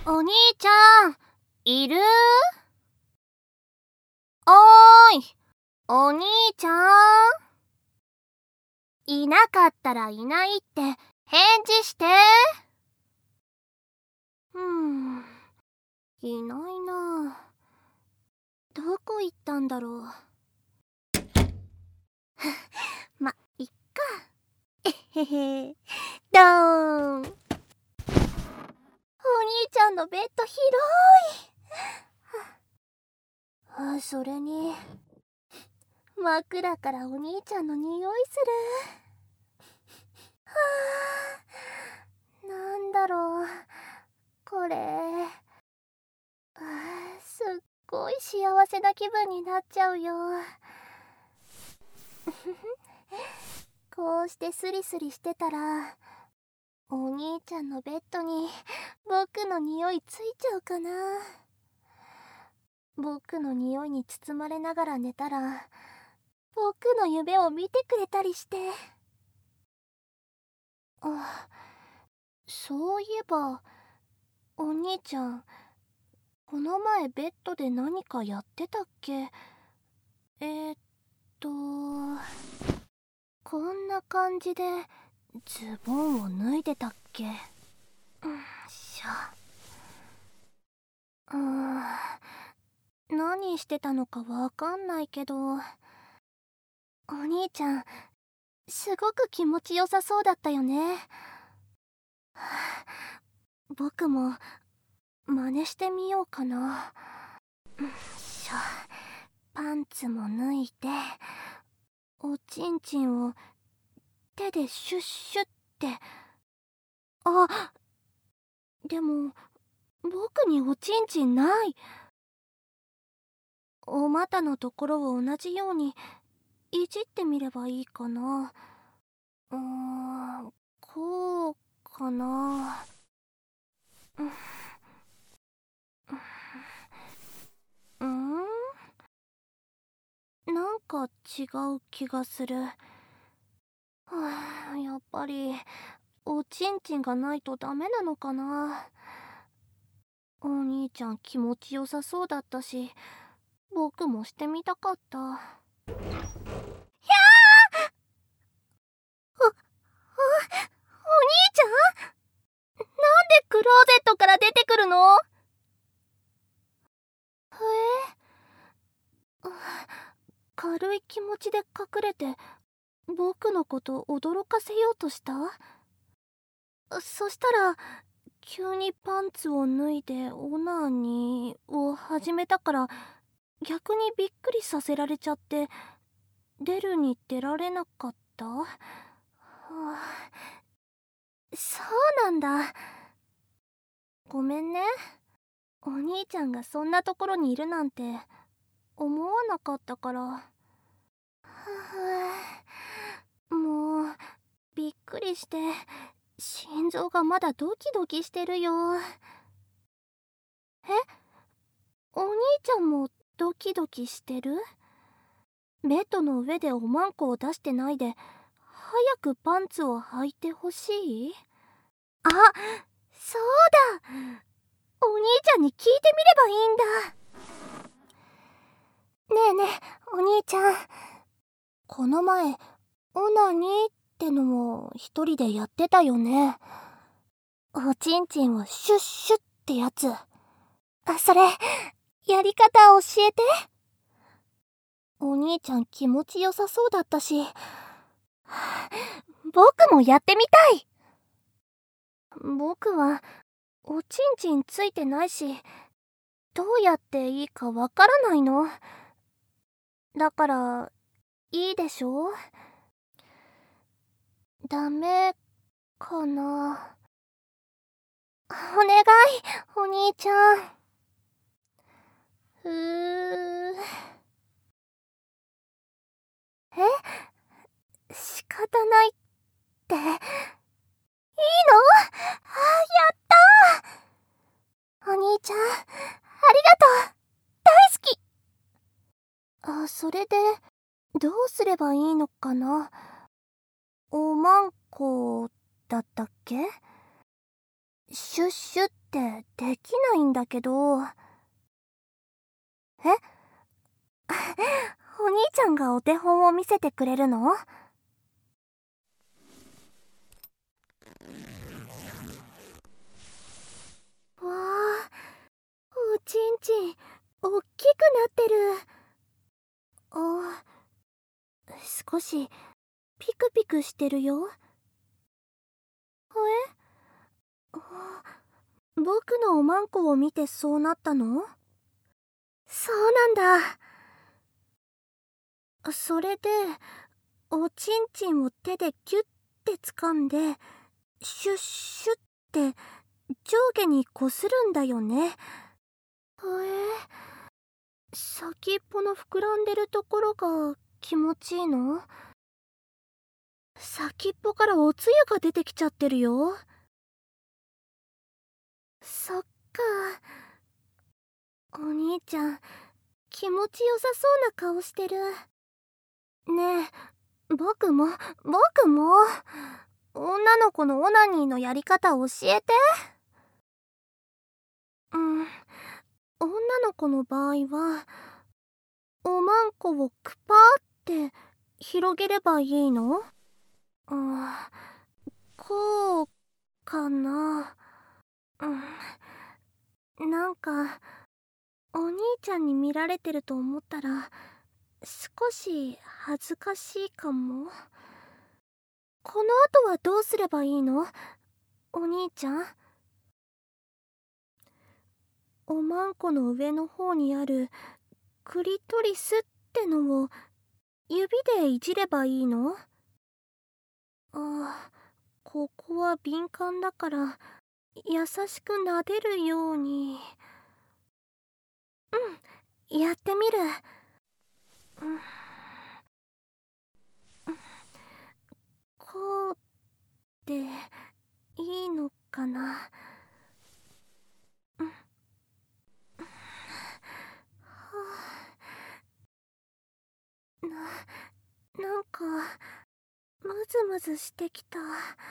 お兄ちゃん、いる？おーい、お兄ちゃん。いなかったらいないって返事して。いないな。どこ行ったんだろう。いっか。えへへ。どーん。お兄ちゃんのベッド広い。それに枕からお兄ちゃんの匂いする。なんだろうこれ。すっごい幸せな気分になっちゃうよ。こうしてスリスリしてたらお兄ちゃんのベッドに僕の匂いついちゃうかな。僕の匂いに包まれながら寝たら僕の夢を見てくれたりして。そういえばお兄ちゃん、この前ベッドで何かやってたっけ？こんな感じでズボンを脱いでたっけ？何してたのかわかんないけど、お兄ちゃんすごく気持ちよさそうだったよね。僕も真似してみようかな。パンツも脱いでおちんちんを手でシュッシュッって。でも僕におちんちんない。お股のところを同じようにいじってみればいいかな。こうかな。なんか違う気がする。やっぱりおちんちんがないとダメなのかな。お兄ちゃん気持ちよさそうだったし、僕もしてみたかった。お兄ちゃん、なんでクローゼットから出てくるの？軽い気持ちで隠れて僕のこと驚かせようとした？そしたら急にパンツを脱いでオナニーを始めたから逆にびっくりさせられちゃって出るに出られなかった。そうなんだ。ごめんね。お兄ちゃんがそんなところにいるなんて思わなかったから。もうびっくりして心臓がまだドキドキしてるよ。お兄ちゃんもドキドキしてる？ベッドの上でおまんこを出してないで早くパンツを履いてほしい？そうだ、お兄ちゃんに聞いてみればいいんだ。ねえねえお兄ちゃん、この前オナニーってのも一人でやってたよね。おちんちんをシュッシュッってやつ。それやり方教えて。お兄ちゃん気持ちよさそうだったし、僕もやってみたい。僕はおちんちんついてないし、どうやっていいかわからないの。だからいいでしょ？ダメかな。お願いお兄ちゃん。仕方ないっていいの？やったー。お兄ちゃんありがとう。大好き。それでどうすればいいのかな。おまんこだったっけ？シュッシュってってできないんだけど。えお兄ちゃんがお手本を見せてくれるの？わあ、おちんちんおっきくなってる。あ、少しピクピクしてるよ。あ、僕のおまんこを見てそうなったの？そうなんだ。それでおちんちんを手でキュッて掴んでシュッシュッって上下にこするんだよね。先っぽの膨らんでるところが気持ちいいの？先っぽからおつゆが出てきちゃってるよ。そっか。お兄ちゃん気持ちよさそうな顔してる。ねえ、僕も女の子のオナニーのやり方教えて。女の子の場合はおまんこをクパーって広げればいいの？こうかな。なんかお兄ちゃんに見られてると思ったら少し恥ずかしいかも。この後はどうすればいいの？お兄ちゃん。おまんこの上の方にあるクリトリスってのを指でいじればいいの？ここは敏感だから優しく撫でるように。やってみる。こうでいいのかな。なんかムズムズしてきた。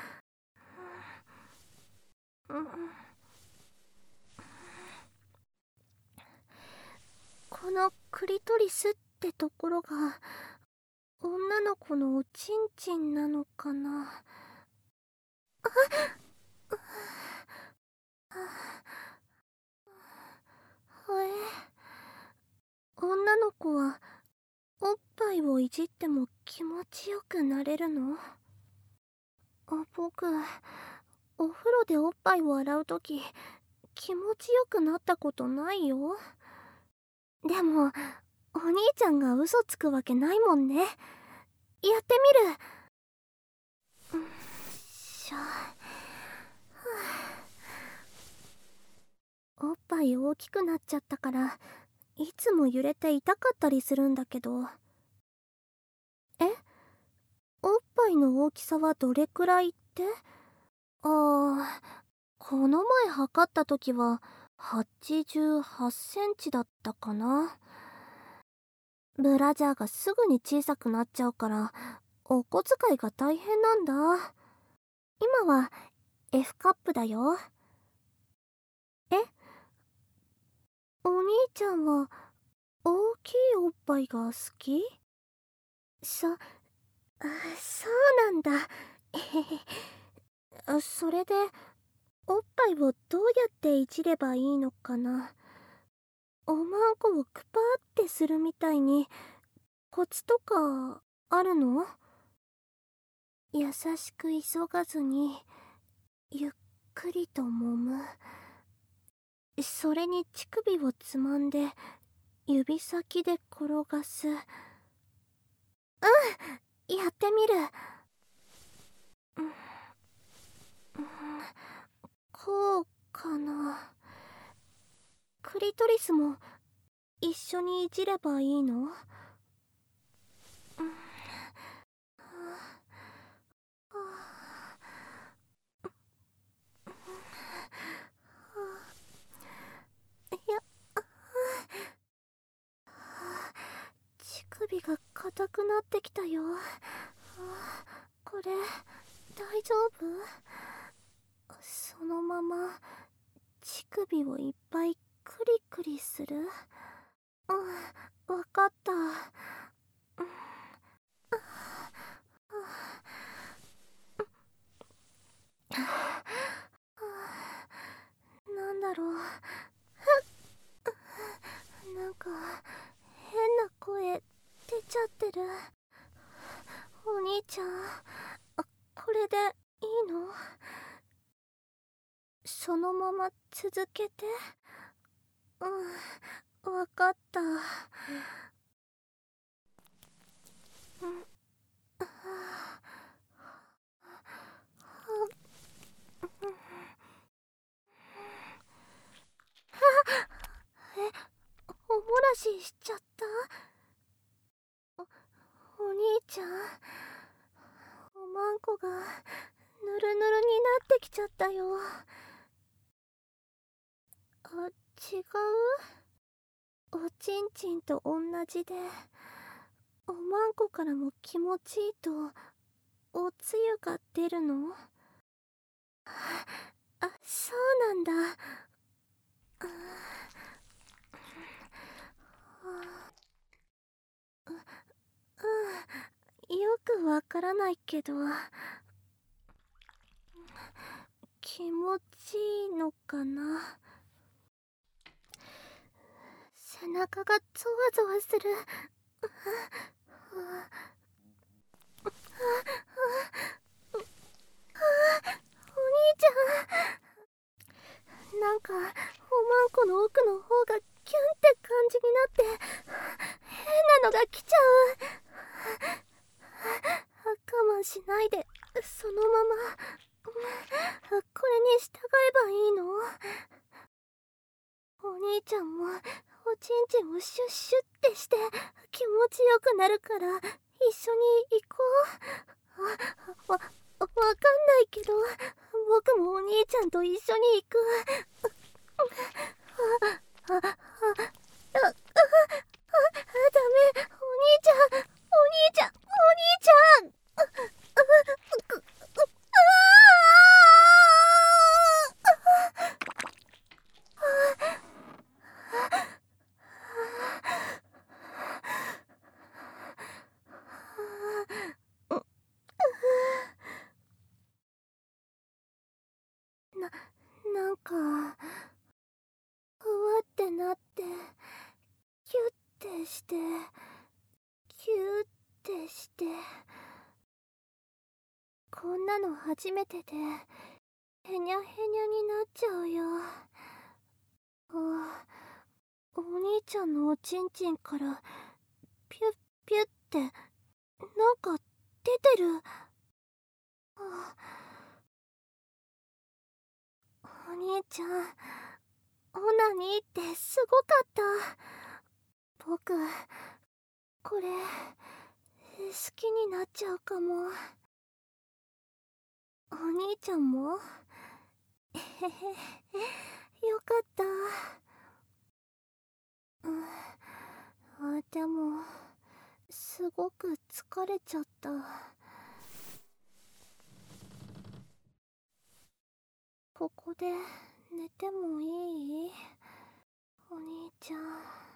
このクリトリスってところが女の子のおちんちんなのかな。女の子はおっぱいをいじっても気持ちよくなれるの？僕お風呂でおっぱいを洗うとき気持ちよくなったことないよ。でもお兄ちゃんが嘘つくわけないもんね。やってみる。しょ。おっぱい大きくなっちゃったからいつも揺れて痛かったりするんだけど。おっぱいの大きさはどれくらいって？この前測った時は88センチだったかな。ブラジャーがすぐに小さくなっちゃうからお小遣いが大変なんだ。今は F カップだよ。お兄ちゃんは大きいおっぱいが好き？そうなんだ。それでおっぱいをどうやっていじればいいのかな。おまんこをクパーってするみたいにコツとかあるの？優しく急がずにゆっくりと揉む。それに乳首をつまんで指先で転がす。やってみる。こうかな。クリトリスも一緒にいじればいいの？いや、乳首が硬くなってきたよ。これ大丈夫？そのまま乳首をいっぱいクリクリする。わかった。なんだろう。なんか変な声出ちゃってる。お兄ちゃん、これでいいの？そのまま続けて。わかった。おもらししちゃった？お兄ちゃん、おまんこがぬるぬるになってきちゃったよ。違う？おちんちんと同じで、おまんこからも気持ちいいとおつゆが出るの？そうなんだ。よくわからないけど、気持ちいいのかな。背中がゾワゾワする。お兄ちゃん、なんかおまんこの奥の方がキュンって感じになって変なのが来ちゃう。我慢しないでそのままこれに従えばいいの？お兄ちゃんもおちんちんをシュッシュッってして気持ちよくなるから一緒に行こう。わかんないけど僕もお兄ちゃんと一緒に行く。ダメ、お兄ちゃん、お兄ちゃん、お兄ちゃん。なんかふわってなってキュッてしてキュッてして、こんなの初めてでへにゃへにゃになっちゃうよ。お兄ちゃんのおちんちんからピュッピュッってなんか出てる。お兄ちゃん、オナニーってすごかった。僕これ好きになっちゃうかも。お兄ちゃんも？えへへ、よかった。でもすごく疲れちゃった。ここで寝てもいい？お兄ちゃん。